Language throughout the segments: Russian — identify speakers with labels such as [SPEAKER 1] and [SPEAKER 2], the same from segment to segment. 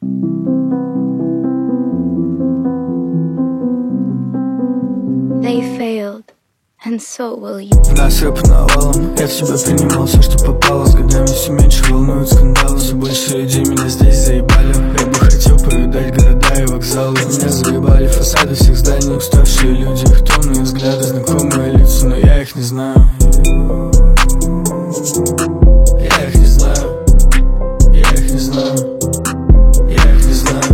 [SPEAKER 1] They failed, and so will you.
[SPEAKER 2] Насыпь навалом, я в себя принимал все, что попало. С годами все меньше волнуют скандалы. Все больше людей меня здесь заебали. Я бы хотел повидать города и вокзалы. Меня заебали фасады всех зданий. Уставшие люди, их томные взгляды. Знакомые лица, но я их не знаю. Я их не знаю. Я их не знаю. Я их не знаю.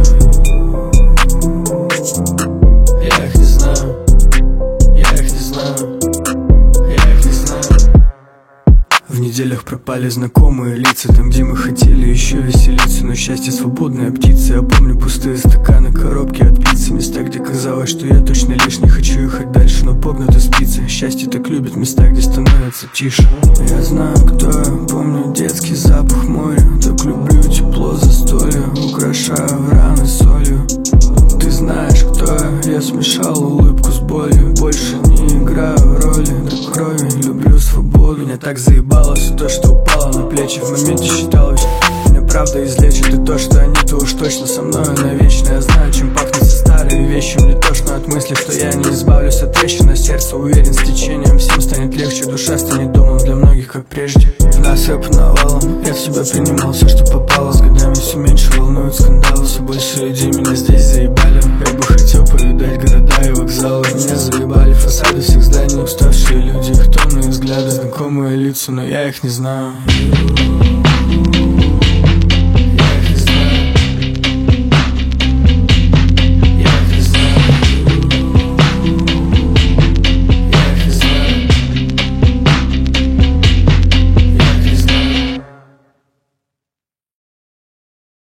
[SPEAKER 2] Я их не знаю. Я их не знаю. Я их не знаю. В неделях пропали знакомые лица. Там, где мы хотели еще веселиться. Но счастье свободная птица. Я помню пустые стаканы, коробки от пиццы. Места, где казалось, что я точно лишний. Хочу ехать дальше, но погнуты спицы. Счастье так любит места, где становится тише. Я знаю, кто я, помню детский запах моря. Так люблю тепло застолья. Украшаю раны солью. Ты знаешь, кто я смешал улыбку с болью. Больше не играю роли до крови. Люблю свободу. Меня так заебало все то, что упало на плечи. В моменте считалось, меня правда излечит. И то, что они-то уж точно со мной навечно. Я знаю, чем пахнут старые вещи. Мне тошно от мысли, что я не избавлюсь от трещин. На сердце уверен, с течением всем станет легче. Душа станет домом для многих, как прежде. Насыпь навалом, я в себя принимал все, что попало. С годами все меньше волнуют скандалы. Все больше людей меня здесь заебали. Я бы хотел повидать города и вокзалы. Меня заебали фасады всех зданий. Уставшие люди, их томные взгляды. Знакомые лица, но я их не знаю.